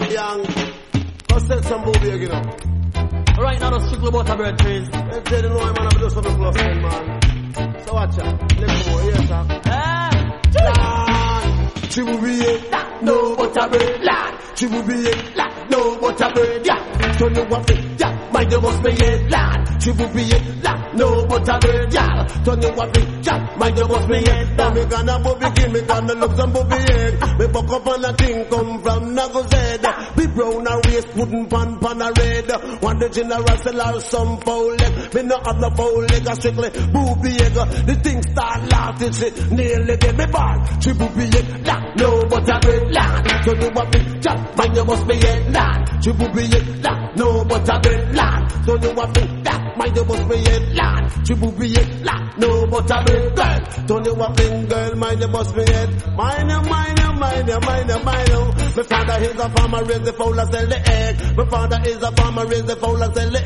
Young, go sell some booby again, you know. Right now, the strictly butterbread trees. They tell you, no, man, I'm just something plus one, man. So watch out. Let's go, yes, sir. She will be it, no butterbread, lad. She will be it, lad, no butterbread, yeah. So you want it, yeah, mind you must be it, lad. She will be it, lad, no butterbread, yeah. So you want it, yeah, mind you must be it. Now me gonna booby king, me gonna look some booby egg. Me buck up on a thing, come from Nago's head. Be brown a race, wooden pan a red. One the general sell out some foul leg. Me no have no foul leg, a strictly booby egg. The thing start laughing, she nearly get me ball. She booby egg, lad. No butterbread land, so you want me just mind you must be it land. She will be it land, no butterbread land, so you want me that mind you must be it land. She will be it land, no butterbread girl, so you want me girl mind you must be it. Mind you. My father is a farmer, raise the fowl and sell the egg. My father is a farmer, raise the fowl and sell the egg.